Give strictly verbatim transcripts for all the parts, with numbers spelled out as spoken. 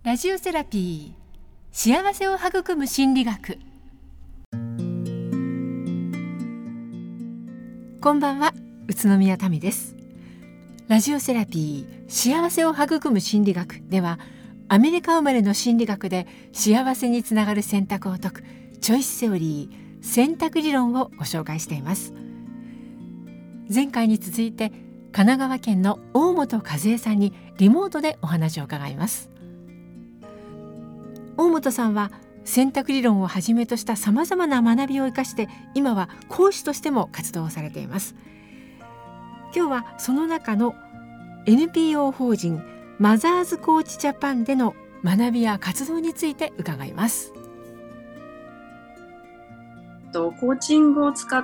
ラジオセラピー、幸せを育む心理学。こんばんは、宇都宮民です。ラジオセラピー、幸せを育む心理学では、アメリカ生まれの心理学で幸せにつながる選択を説くチョイスセオリー、選択理論をご紹介しています。前回に続いて神奈川県の大本和恵さんにリモートでお話を伺います。大本さんは選択理論をはじめとしたさまざまな学びを生かして今は講師としても活動をされています。今日はその中の エヌピーオー 法人マザーズコーチジャパンでの学びや活動について伺います。 コーチングを使った、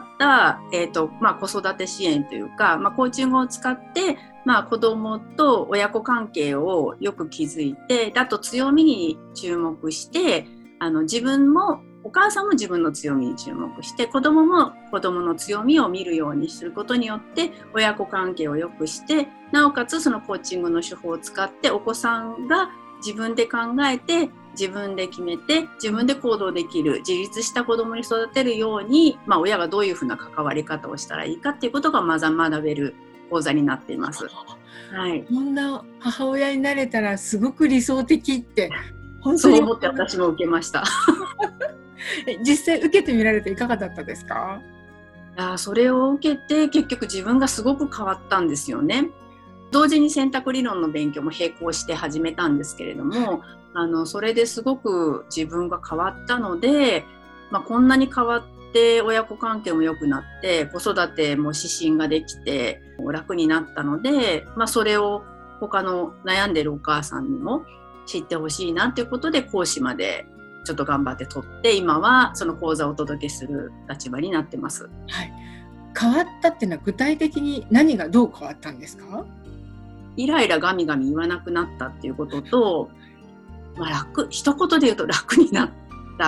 えーとまあ、子育て支援というか、まあ、コーチングを使って、まあ、子どもと親子関係をよく築いて、あと強みに注目して、あの自分もお母さんも自分の強みに注目して、子どもも子どもの強みを見るようにすることによって親子関係を良くして、なおかつそのコーチングの手法を使ってお子さんが自分で考えて自分で決めて自分で行動できる自立した子どもに育てるように、まあ、親がどういうふうな関わり方をしたらいいかっていうことがまず学べる講座になっています。はい、 こんな母親になれたらすごく理想的って本当にそう思って私も受けました実際受けてみられていかがだったですか？ いや、それを受けて結局自分がすごく変わったんですよね。同時に選択理論の勉強も並行して始めたんですけれども、あのそれですごく自分が変わったので、まあ、こんなに変わって親子関係も良くなって子育ても指針ができて楽になったので、まあ、それを他の悩んでるお母さんにも知ってほしいなということで講師までちょっと頑張って取って、今はその講座をお届けする立場になってます。 はい、変わったっていうのは具体的に何がどう変わったんですか？ イライラガミガミ言わなくなったっていうことと、まあ、楽一言で言うと楽になった。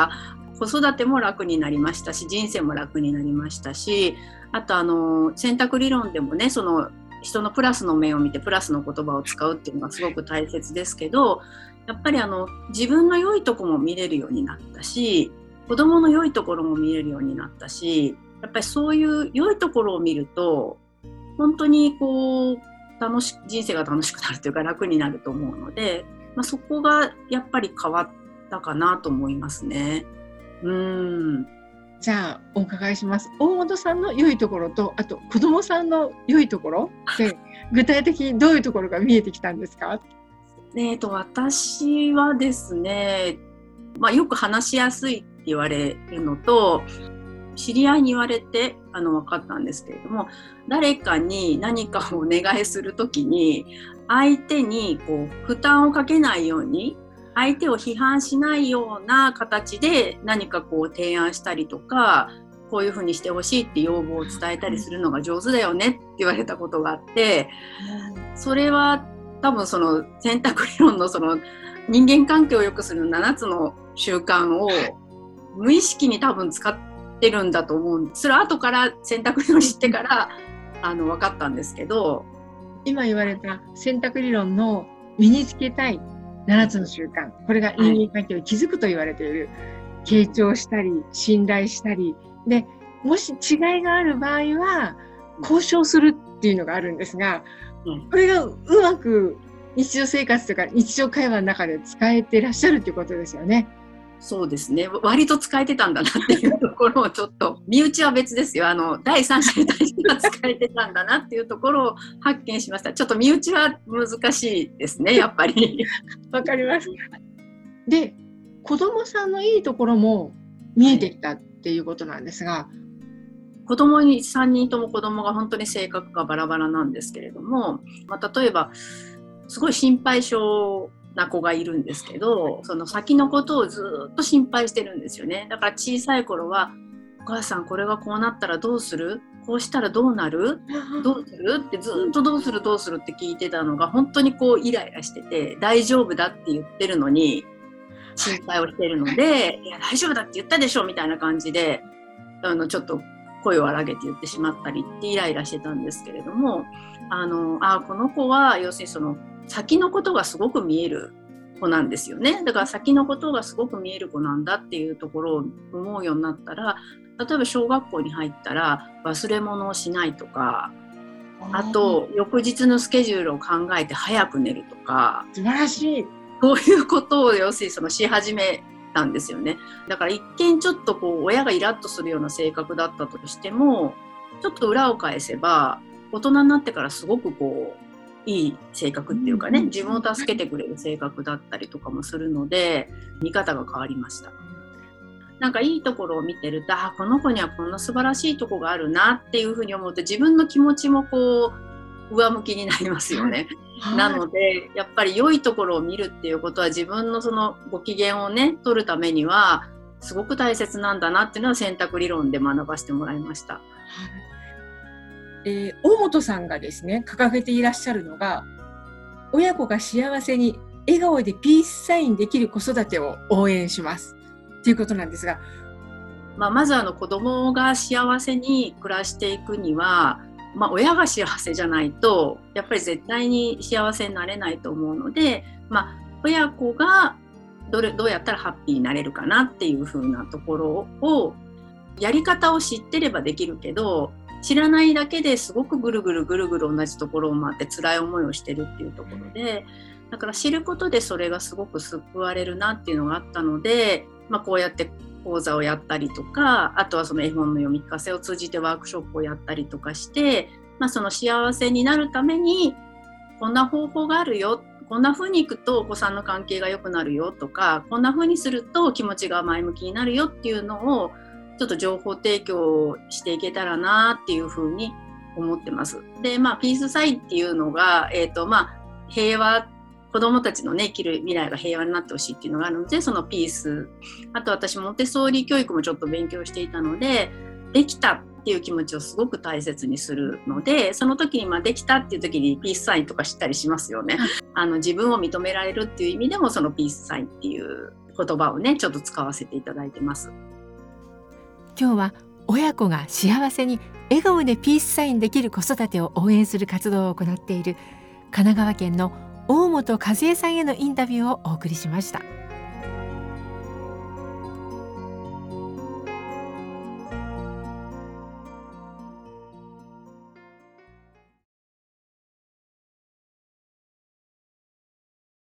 子育ても楽になりましたし、人生も楽になりましたし、あとあの選択理論でもね、その人のプラスの面を見てプラスの言葉を使うっていうのがすごく大切ですけど、やっぱりあの自分の良いところも見れるようになったし、子供の良いところも見れるようになったし、やっぱりそういう良いところを見ると本当にこう楽し人生が楽しくなるというか楽になると思うので、まあ、そこがやっぱり変わったかなと思いますね。うーんじゃあお伺いします。大本さんの良いところと、あと子どもさんの良いところで具体的にどういうところが見えてきたんですか？ えーと、私はですね、まあ、よく話しやすいって言われるのと、知り合いに言われてあの分かったんですけれども、誰かに何かをお願いするときに相手にこう負担をかけないように、相手を批判しないような形で何かこう提案したりとか、こういうふうにしてほしいって要望を伝えたりするのが上手だよねって言われたことがあって、それは多分その選択理論のその人間関係を良くするななつの習慣を無意識に多分使ってるんだと思うんです。それは後から選択理論を知ってからあの分かったんですけど、 今言われた選択理論の身につけたいななつの習慣、これが人間関係を築くと言われている、はい、傾聴したり信頼したりで、もし違いがある場合は交渉するっていうのがあるんですが、うん、これがうまく日常生活とか日常会話の中で使えていらっしゃるということですよね。 そうですね、割と使えてたんだなっていうところをちょっと身内は別ですよ、あの第三者に対しては使えてたんだなっていうところを発見しました。ちょっと身内は難しいですね、やっぱりわかります。で、子どもさんのいいところも見えてきたっていうことなんですが、はい、 子供にさんにんとも子供が本当に性格がバラバラなんですけれども、まあ、例えばすごい心配性な子がいるんですけど、その先のことをずっと心配してるんですよね。だから小さい頃は、お母さんこれがこうなったらどうする？こうしたらどうなる？どうする？ってずっとどうするどうするって聞いてたのが本当にこうイライラしてて、大丈夫だって言ってるのに心配をしてるので、いや大丈夫だって言ったでしょみたいな感じであのちょっと声を荒げて言ってしまったりってイライラしてたんですけれども、あのあこの子は要するにその先のことがすごく見える子なんですよね。だから先のことがすごく見える子なんだっていうところを思うようになったら、例えば小学校に入ったら忘れ物をしないとか、あと翌日のスケジュールを考えて早く寝るとか、 素晴らしい。 そういうことを要するにそのし始めたんですよね。だから一見ちょっとこう親がイラッとするような性格だったとしても、ちょっと裏を返せば大人になってからすごくこういい性格っていうかね、自分を助けてくれる性格だったりとかもするので、見方が変わりました。なんかいいところを見てると、あ、この子にはこんな素晴らしいとこがあるなっていうふうに思うと、自分の気持ちもこう上向きになりますよね。はい、なのでやっぱり良いところを見るっていうことは、自分のそのご機嫌をね取るためにはすごく大切なんだなっていうのは選択理論で学ばせてもらいました。はい、 えー、大本さんがですね掲げていらっしゃるのが、親子が幸せに笑顔でピースサインできる子育てを応援しますということなんですが、 まあ、まずあの子供が幸せに暮らしていくには、まあ、親が幸せじゃないとやっぱり絶対に幸せになれないと思うので、まあ、親子がどれどうやったらハッピーになれるかなっていう風なところを、やり方を知ってればできるけど、知らないだけですごくぐるぐるぐるぐる同じところを回って辛い思いをしてるっていうところで、だから知ることでそれがすごく救われるなっていうのがあったので、まあ、こうやって講座をやったりとか、あとはその絵本の読み聞かせを通じてワークショップをやったりとかして、まあ、その幸せになるためにこんな方法があるよ、こんな風にいくとお子さんの関係が良くなるよとか、こんな風にすると気持ちが前向きになるよっていうのをちょっと情報提供していけたらなっていう風に思ってます。で、まあ、ピースサインっていうのが、えーとまあ、平和、子どもたちのね生きる未来が平和になってほしいっていうのがあるので、そのピース、あと私モンテッソーリ教育もちょっと勉強していたので、できたっていう気持ちをすごく大切にするので、その時にまあできたっていう時にピースサインとか知ったりしますよね。あの自分を認められるっていう意味でもそのピースサインっていう言葉をねちょっと使わせていただいてます。 今日は親子が幸せに笑顔でピースサインできる子育てを応援する活動を行っている神奈川県の大本和恵さんへのインタビューをお送りしました。